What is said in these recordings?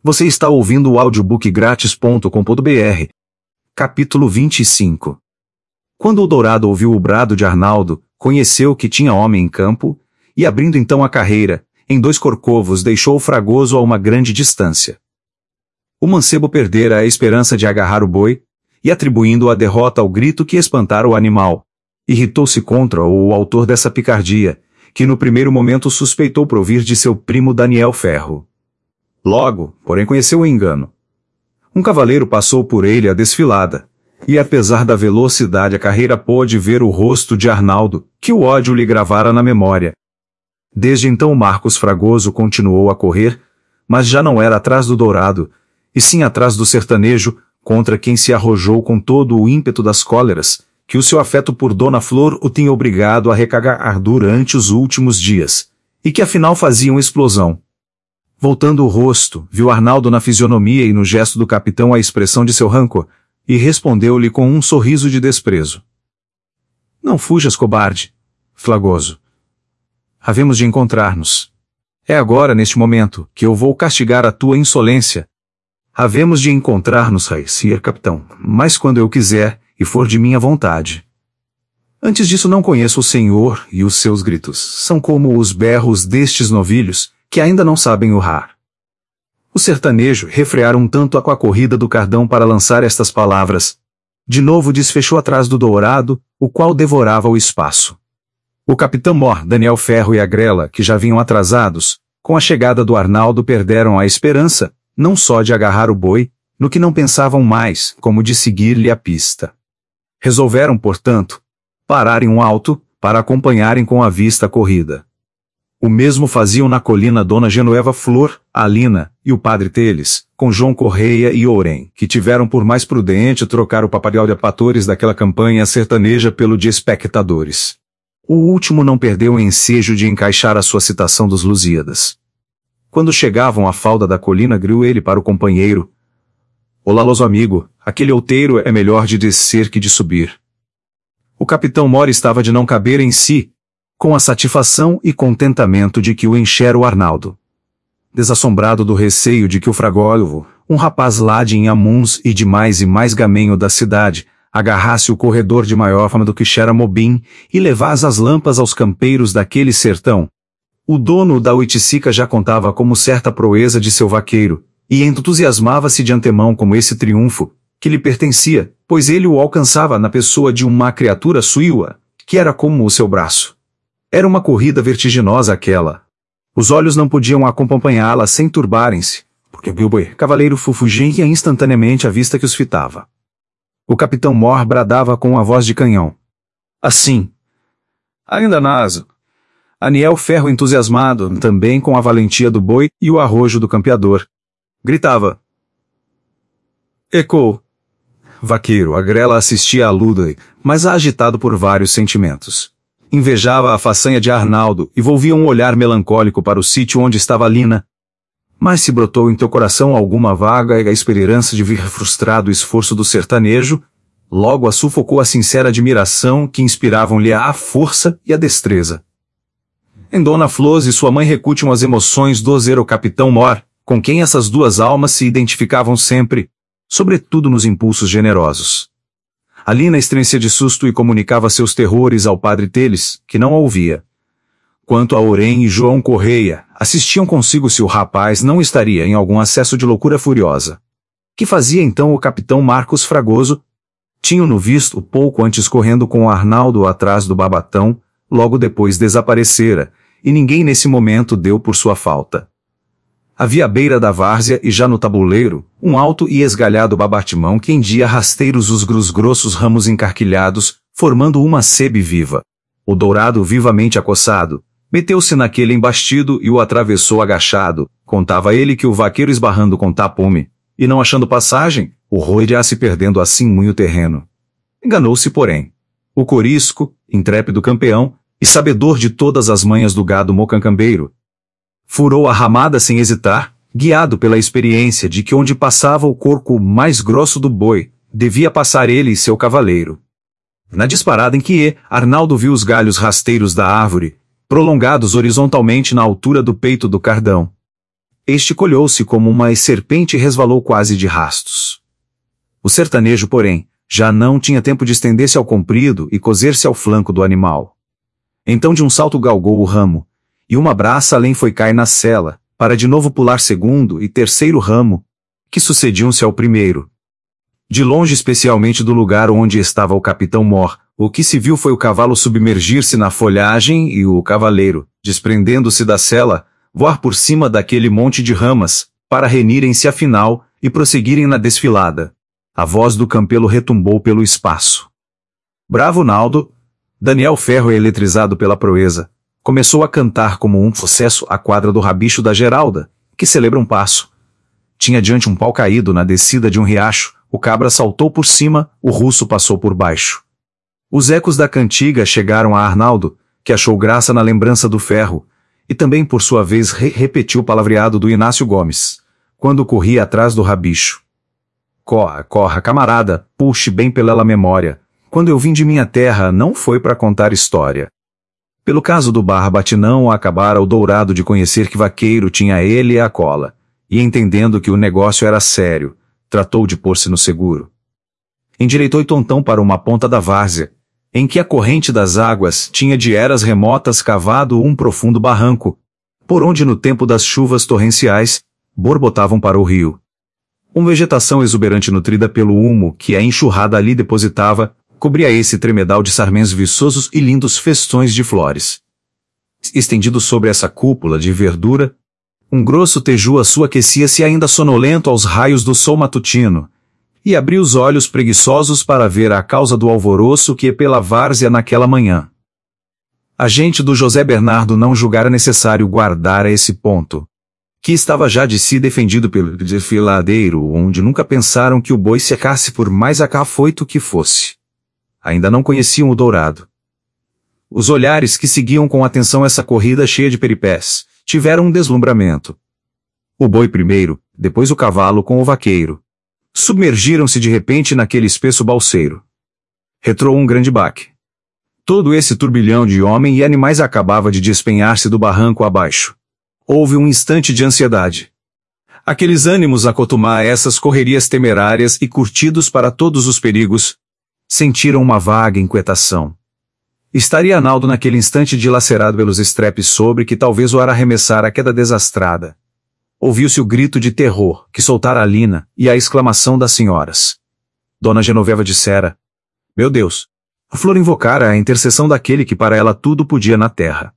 Você está ouvindo o audiobookgratis.com.br. Capítulo 25. Quando o Dourado ouviu o brado de Arnaldo, conheceu que tinha homem em campo, e abrindo então a carreira, em 2 corcovos deixou o Fragoso a uma grande distância. O mancebo perdera a esperança de agarrar o boi, e atribuindo a derrota ao grito que espantara o animal, irritou-se contra o autor dessa picardia, que no primeiro momento suspeitou provir de seu primo Daniel Ferro. Logo, porém, conheceu o engano. Um cavaleiro passou por ele a desfilada, e apesar da velocidade a carreira pôde ver o rosto de Arnaldo, que o ódio lhe gravara na memória. Desde então Marcos Fragoso continuou a correr, mas já não era atrás do Dourado, e sim atrás do sertanejo, contra quem se arrojou com todo o ímpeto das cóleras, que o seu afeto por Dona Flor o tinha obrigado a recagar durante os últimos dias, e que afinal faziam explosão. Voltando o rosto, viu Arnaldo na fisionomia e no gesto do capitão a expressão de seu rancor, e respondeu-lhe com um sorriso de desprezo. Não fujas, cobarde, Fragoso. Havemos de encontrar-nos. É agora, neste momento, que eu vou castigar a tua insolência. Havemos de encontrar-nos, Sr. Capitão, mas quando eu quiser, e for de minha vontade. Antes disso não conheço o senhor, e os seus gritos são como os berros destes novilhos, que ainda não sabem urrar. O sertanejo refreara um tanto com a corrida do cardão para lançar estas palavras. De novo desfechou atrás do Dourado, o qual devorava o espaço. O capitão Mor, Daniel Ferro e a Grela, que já vinham atrasados, com a chegada do Arnaldo perderam a esperança, não só de agarrar o boi, no que não pensavam mais, como de seguir-lhe a pista. Resolveram, portanto, pararem um alto, para acompanharem com a vista a corrida. O mesmo faziam na colina Dona Genoveva Flor, Alina, e o padre Teles, com João Correia e Ourém, que tiveram por mais prudente trocar o papagaio de patores daquela campanha sertaneja pelo de espectadores. O último não perdeu o ensejo de encaixar a sua citação dos Lusíadas. Quando chegavam à falda da colina, gritou ele para o companheiro: Olá, loso amigo, aquele outeiro é melhor de descer que de subir. O capitão Mor estava de não caber em si, com a satisfação e contentamento de que o enchera o Arnaldo. Desassombrado do receio de que o Fragoso, um rapaz lá de Inhamuns e de mais gamenho da cidade, agarrasse o corredor de maior fama do que Xeramobim e levasse as lampas aos campeiros daquele sertão. O dono da Oiticica já contava como certa proeza de seu vaqueiro, e entusiasmava-se de antemão como esse triunfo, que lhe pertencia, pois ele o alcançava na pessoa de uma criatura sua, que era como o seu braço. Era uma corrida vertiginosa aquela. Os olhos não podiam acompanhá-la sem turbarem-se, porque o boi cavaleiro fugia instantaneamente à vista que os fitava. O capitão Mor bradava com a voz de canhão. Assim. Ainda naso. Aniel Ferro entusiasmado, também com a valentia do boi e o arrojo do campeador. Gritava. Ecoou. Vaqueiro, a Grela assistia à luta, mas agitado por vários sentimentos. Invejava a façanha de Arnaldo e volvia um olhar melancólico para o sítio onde estava Lina. Mas se brotou em teu coração alguma vaga esperança de vir frustrado o esforço do sertanejo, logo a sufocou a sincera admiração que inspiravam-lhe a força e a destreza. Em Dona Flor e sua mãe recutiam as emoções do zero capitão Mor, com quem essas duas almas se identificavam sempre, sobretudo nos impulsos generosos. Alina estremecia de susto e comunicava seus terrores ao padre Teles, que não a ouvia. Quanto a Ourém e João Correia, assistiam consigo se o rapaz não estaria em algum acesso de loucura furiosa. Que fazia então o capitão Marcos Fragoso? Tinham-no visto pouco antes correndo com Arnaldo atrás do babatão, logo depois desaparecera, e ninguém nesse momento deu por sua falta. Havia à beira da várzea e já no tabuleiro, um alto e esgalhado babatimão que endia rasteiros os grossos ramos encarquilhados, formando uma sebe viva. O Dourado, vivamente acossado, meteu-se naquele embastido e o atravessou agachado, contava ele que o vaqueiro esbarrando com tapume, e não achando passagem, o roide se perdendo assim muito terreno. Enganou-se, porém. O corisco, intrépido campeão, e sabedor de todas as manhas do gado mocancambeiro, furou a ramada sem hesitar, guiado pela experiência de que onde passava o corco mais grosso do boi, devia passar ele e seu cavaleiro. Na disparada em que Arnaldo viu os galhos rasteiros da árvore, prolongados horizontalmente na altura do peito do cardão. este colhou-se como uma serpente e resvalou quase de rastos. O sertanejo, porém, já não tinha tempo de estender-se ao comprido e coser-se ao flanco do animal. Então de um salto galgou o ramo, e uma braça além foi cair na sela, para de novo pular segundo e terceiro ramo, que sucediam-se ao primeiro. De longe, especialmente do lugar onde estava o capitão Mor, o que se viu foi o cavalo submergir-se na folhagem e o cavaleiro, desprendendo-se da sela, voar por cima daquele monte de ramas, para renirem-se afinal e prosseguirem na desfilada. A voz do campelo retumbou pelo espaço. Bravo Naldo! Daniel Ferro, eletrizado pela proeza, começou a cantar como um sucesso a quadra do rabicho da Geralda, que celebra um passo. Tinha diante um pau caído na descida de um riacho, o cabra saltou por cima, o russo passou por baixo. Os ecos da cantiga chegaram a Arnaldo, que achou graça na lembrança do ferro, e também por sua vez repetiu o palavreado do Inácio Gomes, quando corria atrás do rabicho. Corra, corra, camarada, puxe bem pela memória, quando eu vim de minha terra não foi para contar história. Pelo caso do Barbatinão acabara o Dourado de conhecer que Vaqueiro tinha ele a cola, e entendendo que o negócio era sério, tratou de pôr-se no seguro. Endireitou Tontão para uma ponta da várzea, em que a corrente das águas tinha de eras remotas cavado um profundo barranco, por onde no tempo das chuvas torrenciais, borbotavam para o rio. Uma vegetação exuberante nutrida pelo humo que a enxurrada ali depositava, cobria esse tremedal de sarmentos viçosos e lindos festões de flores. Estendido sobre essa cúpula de verdura, um grosso teju azul aquecia-se ainda sonolento aos raios do sol matutino, e abriu os olhos preguiçosos para ver a causa do alvoroço que pela várzea naquela manhã. A gente do José Bernardo não julgara necessário guardar a esse ponto, que estava já de si defendido pelo desfiladeiro, onde nunca pensaram que o boi secasse por mais acafoito que fosse. Ainda não conheciam o Dourado. Os olhares que seguiam com atenção essa corrida cheia de peripécias, tiveram um deslumbramento. O boi primeiro, depois o cavalo com o vaqueiro. Submergiram-se de repente naquele espesso balseiro. Retrou um grande baque. Todo esse turbilhão de homem e animais acabava de despenhar-se do barranco abaixo. Houve um instante de ansiedade. Aqueles ânimos acotumar a essas correrias temerárias e curtidos para todos os perigos, sentiram uma vaga inquietação. Estaria Arnaldo naquele instante dilacerado pelos estrepes sobre que talvez o arremessara a queda desastrada. Ouviu-se o grito de terror que soltara a Lina e a exclamação das senhoras. Dona Genoveva dissera: "Meu Deus!" A Flor invocara a intercessão daquele que para ela tudo podia na terra.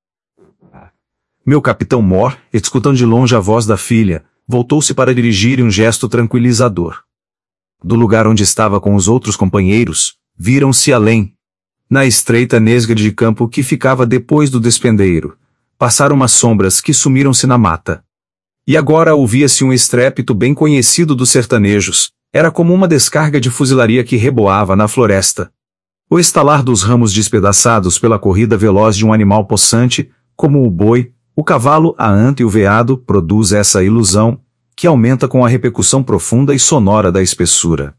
Meu capitão Mor, escutando de longe a voz da filha, voltou-se para dirigir um gesto tranquilizador. Do lugar onde estava com os outros companheiros, viram-se além, na estreita nesga de campo que ficava depois do despendeiro, passaram umas sombras que sumiram-se na mata. E agora ouvia-se um estrépito bem conhecido dos sertanejos, era como uma descarga de fuzilaria que reboava na floresta. O estalar dos ramos despedaçados pela corrida veloz de um animal possante, como o boi, o cavalo, a anta e o veado, produz essa ilusão, que aumenta com a repercussão profunda e sonora da espessura.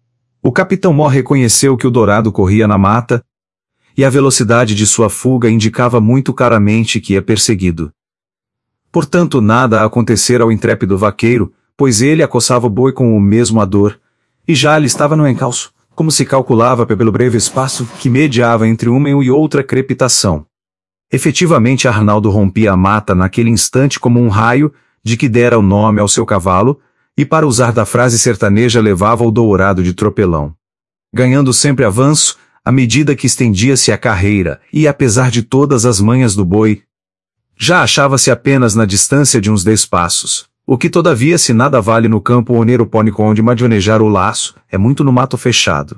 O capitão Mor reconheceu que o Dourado corria na mata, e a velocidade de sua fuga indicava muito claramente que ia perseguido. Portanto, nada acontecera ao intrépido vaqueiro, pois ele acossava o boi com o mesmo ardor, e já lhe estava no encalço, como se calculava pelo breve espaço que mediava entre uma e outra crepitação. Efetivamente Arnaldo rompia a mata naquele instante como um raio, de que dera o nome ao seu cavalo, e para usar da frase sertaneja levava o Dourado de tropelão. Ganhando sempre avanço, à medida que estendia-se a carreira, e apesar de todas as manhas do boi, já achava-se apenas na distância de uns 10 passos, o que todavia se nada vale no campo oneropônico onde madionejar o laço, é muito no mato fechado.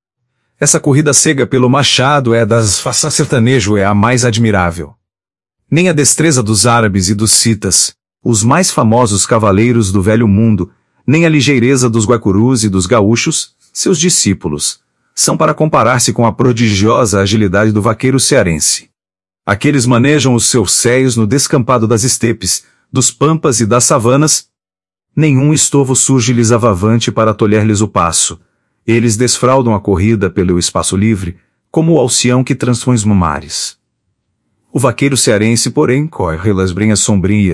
Essa corrida cega pelo machado é das faças sertanejo é a mais admirável. Nem a destreza dos árabes e dos citas, os mais famosos cavaleiros do velho mundo, nem a ligeireza dos guacurus e dos gaúchos, seus discípulos, são para comparar-se com a prodigiosa agilidade do vaqueiro cearense. Aqueles manejam os seus seios no descampado das estepes, dos pampas e das savanas. Nenhum estovo surge-lhes avavante para tolher-lhes o passo. Eles desfraldam a corrida pelo espaço livre, como o alcião que transpõe os mares. O vaqueiro cearense, porém, corre pelas brenhas sombrias,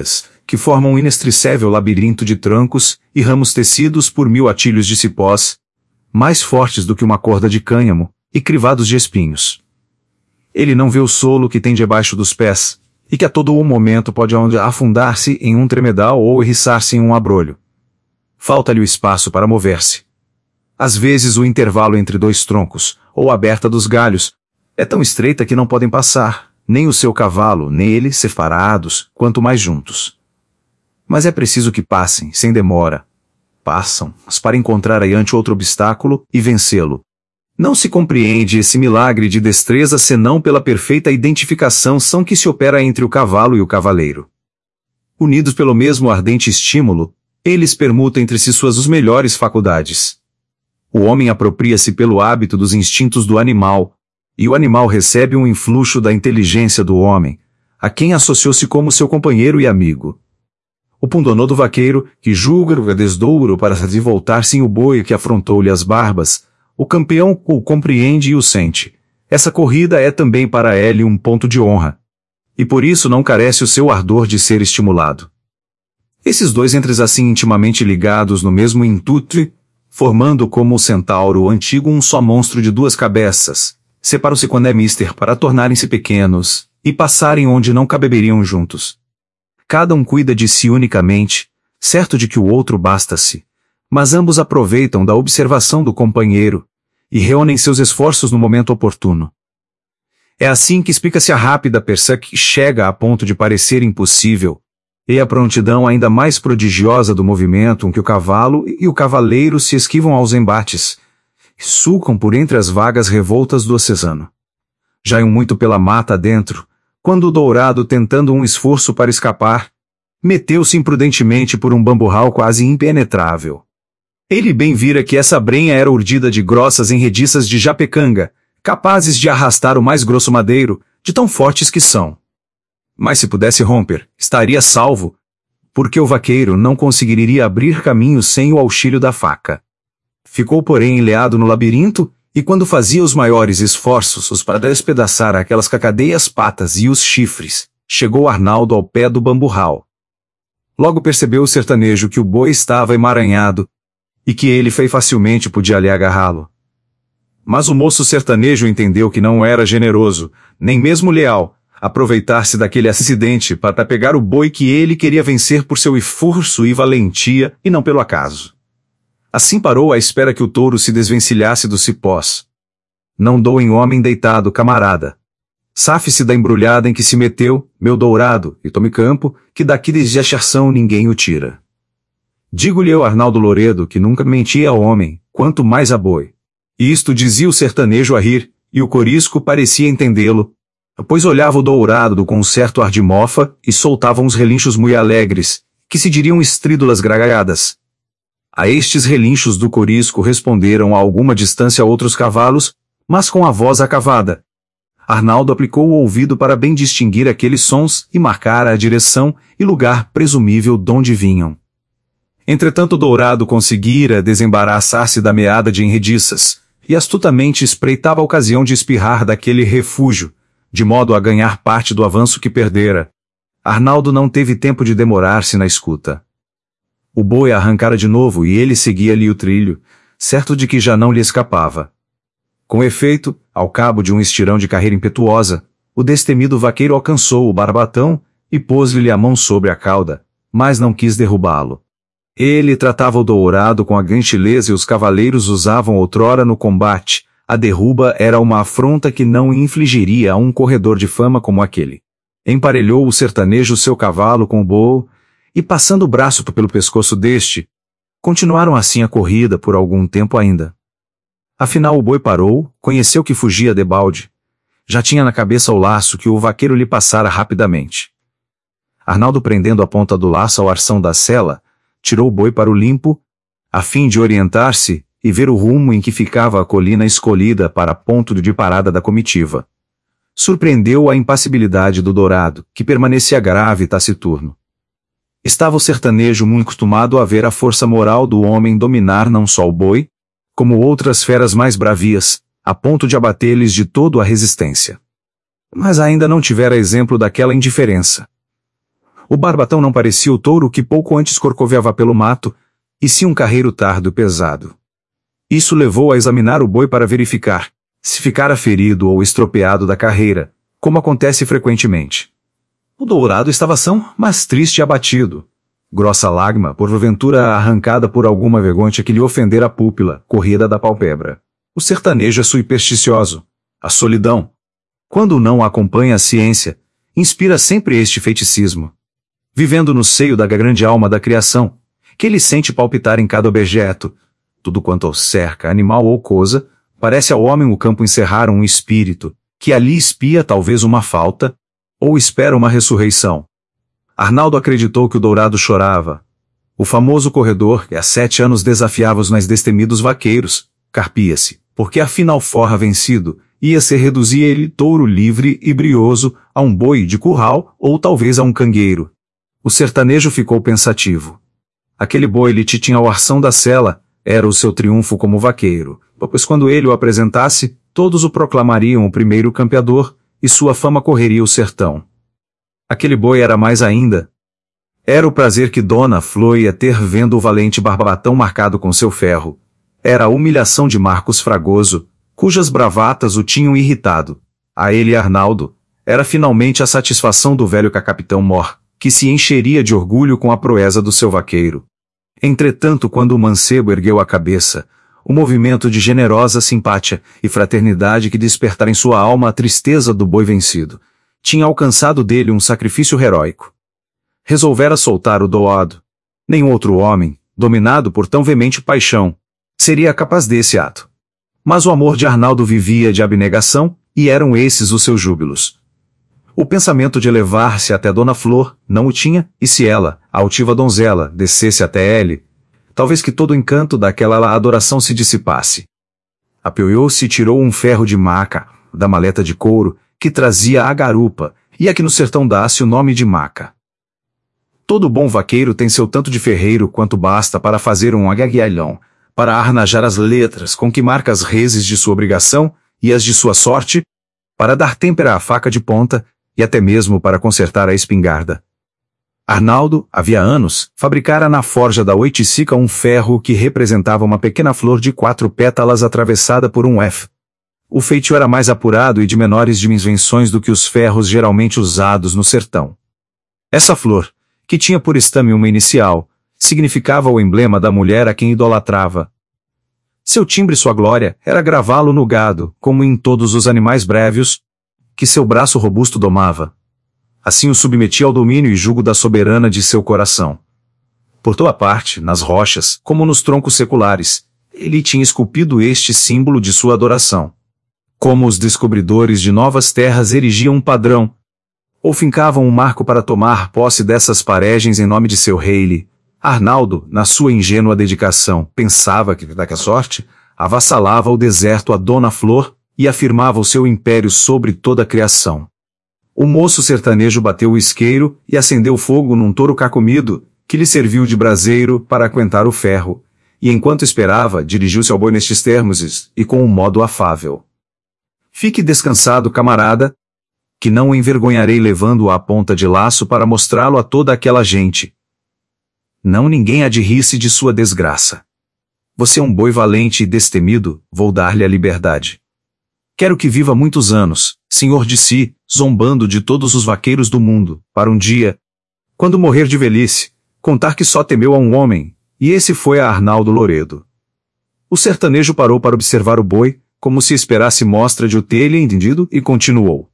que formam um inextricável labirinto de troncos e ramos tecidos por 1000 atilhos de cipós, mais fortes do que uma corda de cânhamo, e crivados de espinhos. Ele não vê o solo que tem debaixo dos pés, e que a todo o momento pode afundar-se em um tremedal ou erriçar-se em um abrolho. Falta-lhe o espaço para mover-se. Às vezes o intervalo entre dois troncos, ou a aberta dos galhos, é tão estreita que não podem passar, nem o seu cavalo, nem ele separados, quanto mais juntos. Mas é preciso que passem, sem demora. Passam, mas para encontrar adiante outro obstáculo e vencê-lo. Não se compreende esse milagre de destreza senão pela perfeita identificação que se opera entre o cavalo e o cavaleiro. Unidos pelo mesmo ardente estímulo, eles permutam entre si suas melhores faculdades. O homem apropria-se pelo hábito dos instintos do animal, e o animal recebe um influxo da inteligência do homem, a quem associou-se como seu companheiro e amigo. O pundonor do vaqueiro, que julga o desdouro para se voltar-se em o boi que afrontou-lhe as barbas, o campeão o compreende e o sente. Essa corrida é também para ele um ponto de honra. E por isso não carece o seu ardor de ser estimulado. Esses dois entres assim intimamente ligados no mesmo intuito, formando como o centauro antigo um só monstro de 2 cabeças, separam-se quando é mister para tornarem-se pequenos, e passarem onde não caberiam juntos. Cada um cuida de si unicamente, certo de que o outro basta-se, mas ambos aproveitam da observação do companheiro, e reúnem seus esforços no momento oportuno. É assim que explica-se a rápida perseguição que chega a ponto de parecer impossível, e a prontidão ainda mais prodigiosa do movimento com que o cavalo e o cavaleiro se esquivam aos embates, e sulcam por entre as vagas revoltas do ocesano. Já iam muito pela mata adentro, quando o dourado, tentando um esforço para escapar, meteu-se imprudentemente por um bamburral quase impenetrável. Ele bem vira que essa brenha era urdida de grossas enrediças de japecanga, capazes de arrastar o mais grosso madeiro, de tão fortes que são. Mas se pudesse romper, estaria salvo, porque o vaqueiro não conseguiria abrir caminho sem o auxílio da faca. Ficou, porém, enleado no labirinto, e quando fazia os maiores esforços para despedaçar aquelas cacadeias patas e os chifres, chegou Arnaldo ao pé do bamburral. Logo percebeu o sertanejo que o boi estava emaranhado, e que ele facilmente podia ali agarrá-lo. Mas o moço sertanejo entendeu que não era generoso, nem mesmo leal, aproveitar-se daquele acidente para pegar o boi que ele queria vencer por seu esforço e valentia, e não pelo acaso. Assim parou à espera que o touro se desvencilhasse dos cipós. Não dou em homem deitado, camarada. Safe-se da embrulhada em que se meteu, meu dourado, e tome campo, que daqui desde a charção ninguém o tira. Digo-lhe eu, Arnaldo Loredo, que nunca mentia a homem, quanto mais a boi. E isto dizia o sertanejo a rir, e o corisco parecia entendê-lo, pois olhava o dourado com um certo ar de mofa e soltava uns relinchos muito alegres, que se diriam estrídulas gargalhadas. A estes relinchos do corisco responderam a alguma distância outros cavalos, mas com a voz acavada. Arnaldo aplicou o ouvido para bem distinguir aqueles sons e marcar a direção e lugar presumível donde vinham. Entretanto o dourado conseguira desembaraçar-se da meada de enrediças, e astutamente espreitava a ocasião de espirrar daquele refúgio, de modo a ganhar parte do avanço que perdera. Arnaldo não teve tempo de demorar-se na escuta. O boi arrancara de novo e ele seguia-lhe o trilho, certo de que já não lhe escapava. Com efeito, ao cabo de um estirão de carreira impetuosa, o destemido vaqueiro alcançou o barbatão e pôs-lhe a mão sobre a cauda, mas não quis derrubá-lo. Ele tratava o dourado com a gentileza e os cavaleiros usavam outrora no combate. A derruba era uma afronta que não infligiria a um corredor de fama como aquele. Emparelhou o sertanejo seu cavalo com o boi, e passando o braço pelo pescoço deste, continuaram assim a corrida por algum tempo ainda. Afinal o boi parou, conheceu que fugia debalde. Já tinha na cabeça o laço que o vaqueiro lhe passara rapidamente. Arnaldo, prendendo a ponta do laço ao arção da sela, tirou o boi para o limpo, a fim de orientar-se e ver o rumo em que ficava a colina escolhida para ponto de parada da comitiva. Surpreendeu a impassibilidade do dourado, que permanecia grave e taciturno. Estava o sertanejo muito acostumado a ver a força moral do homem dominar não só o boi, como outras feras mais bravias, a ponto de abater-lhes de todo a resistência. Mas ainda não tivera exemplo daquela indiferença. O barbatão não parecia o touro que pouco antes corcoveava pelo mato, e sim um carreiro tardo e pesado. Isso levou a examinar o boi para verificar se ficara ferido ou estropeado da carreira, como acontece frequentemente. O dourado estava são, mas triste e abatido. Grossa lágrima, porventura arrancada por alguma vergonha que lhe ofendera a púpila, corrida da pálpebra. O sertanejo é supersticioso. A solidão, quando não acompanha a ciência, inspira sempre este feiticismo. Vivendo no seio da grande alma da criação, que ele sente palpitar em cada objeto, tudo quanto o cerca, animal ou coisa, parece ao homem o campo encerrar um espírito, que ali espia talvez uma falta, ou espera uma ressurreição. Arnaldo acreditou que o dourado chorava. O famoso corredor que há 7 anos desafiava os mais destemidos vaqueiros, carpia-se, porque afinal forra vencido, ia se reduzir ele, touro livre e brioso, a um boi de curral ou talvez a um cangueiro. O sertanejo ficou pensativo. Aquele boi lhe tinha o arção da sela, era o seu triunfo como vaqueiro, pois quando ele o apresentasse, todos o proclamariam o primeiro campeador, e sua fama correria o sertão. Aquele boi era mais ainda. Era o prazer que Dona Flor ia ter vendo o valente barbatão marcado com seu ferro. Era a humilhação de Marcos Fragoso, cujas bravatas o tinham irritado. A ele Arnaldo, era finalmente a satisfação do velho capitão Mor, que se encheria de orgulho com a proeza do seu vaqueiro. Entretanto, quando o mancebo ergueu a cabeça, o movimento de generosa simpatia e fraternidade que despertara em sua alma a tristeza do boi vencido, tinha alcançado dele um sacrifício heróico. Resolvera soltar o doado. Nenhum outro homem, dominado por tão veemente paixão, seria capaz desse ato. Mas o amor de Arnaldo vivia de abnegação, e eram esses os seus júbilos. O pensamento de elevar-se até Dona Flor não o tinha, e se ela, a altiva donzela, descesse até ele, talvez que todo o encanto daquela adoração se dissipasse. Apoiou-se e tirou um ferro de maca, da maleta de couro, que trazia a garupa, e a que no sertão dá-se o nome de maca. Todo bom vaqueiro tem seu tanto de ferreiro quanto basta para fazer um agaguealhão, para arnajar as letras com que marca as reses de sua obrigação e as de sua sorte, para dar têmpera à faca de ponta, e até mesmo para consertar a espingarda. Arnaldo, havia anos, fabricara na forja da Oiticica um ferro que representava uma pequena flor de 4 pétalas atravessada por um F. O feitio era mais apurado e de menores dimensões do que os ferros geralmente usados no sertão. Essa flor, que tinha por estame uma inicial, significava o emblema da mulher a quem idolatrava. Seu timbre e sua glória era gravá-lo no gado, como em todos os animais brévios, que seu braço robusto domava. Assim o submetia ao domínio e jugo da soberana de seu coração. Por toda parte, nas rochas, como nos troncos seculares, ele tinha esculpido este símbolo de sua adoração. Como os descobridores de novas terras erigiam um padrão, ou fincavam um marco para tomar posse dessas paragens em nome de seu rei, Arnaldo, na sua ingênua dedicação, pensava que, daquela sorte, avassalava o deserto a Dona Flor e afirmava o seu império sobre toda a criação. O moço sertanejo bateu o isqueiro e acendeu fogo num touro carcomido, que lhe serviu de braseiro para aquentar o ferro, e enquanto esperava, dirigiu-se ao boi nestes termos e com um modo afável. Fique descansado, camarada, que não o envergonharei levando-o à ponta de laço para mostrá-lo a toda aquela gente. Não ninguém há de rir-se de sua desgraça. Você é um boi valente e destemido, vou dar-lhe a liberdade. Quero que viva muitos anos, senhor de si, zombando de todos os vaqueiros do mundo, para um dia, quando morrer de velhice, contar que só temeu a um homem, e esse foi a Arnaldo Loredo. O sertanejo parou para observar o boi, como se esperasse mostra de o ter ele entendido, e continuou.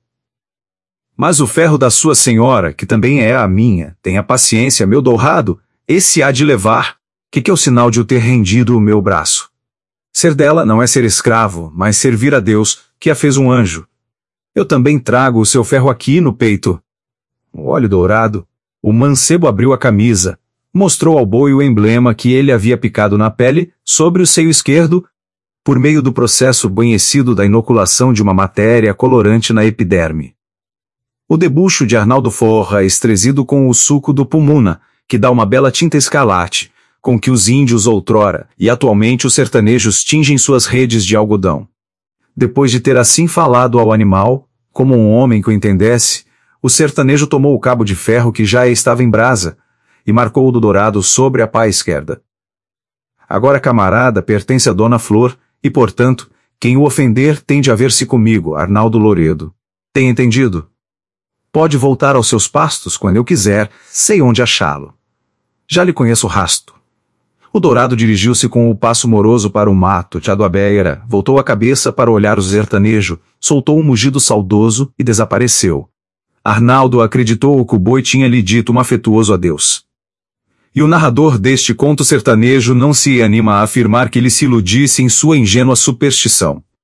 Mas o ferro da sua senhora, que também é a minha, tenha paciência, meu dourado, esse há de levar, que é o sinal de o ter rendido o meu braço. Ser dela não é ser escravo, mas servir a Deus, que a fez um anjo. Eu também trago o seu ferro aqui no peito. O óleo dourado. O mancebo abriu a camisa, mostrou ao boi o emblema que ele havia picado na pele, sobre o seio esquerdo, por meio do processo conhecido da inoculação de uma matéria colorante na epiderme. O debuxo de Arnaldo Forra é estrezido com o suco do pumuna, que dá uma bela tinta escarlate, com que os índios outrora e atualmente os sertanejos tingem suas redes de algodão. Depois de ter assim falado ao animal, como um homem que o entendesse, O sertanejo tomou o cabo de ferro que já estava em brasa, e marcou o do dourado sobre a pá esquerda. Agora, camarada, pertence a Dona Flor, e, portanto, quem o ofender tem de haver-se comigo, Arnaldo Loredo. Tem entendido? Pode voltar aos seus pastos quando eu quiser, sei onde achá-lo. Já lhe conheço o rasto. O dourado dirigiu-se com o passo moroso para o mato, Tchadoabeira, voltou a cabeça para olhar o sertanejo, soltou um mugido saudoso e desapareceu. Arnaldo acreditou que o boi tinha lhe dito um afetuoso adeus. E o narrador deste conto sertanejo não se anima a afirmar que ele se iludisse em sua ingênua superstição.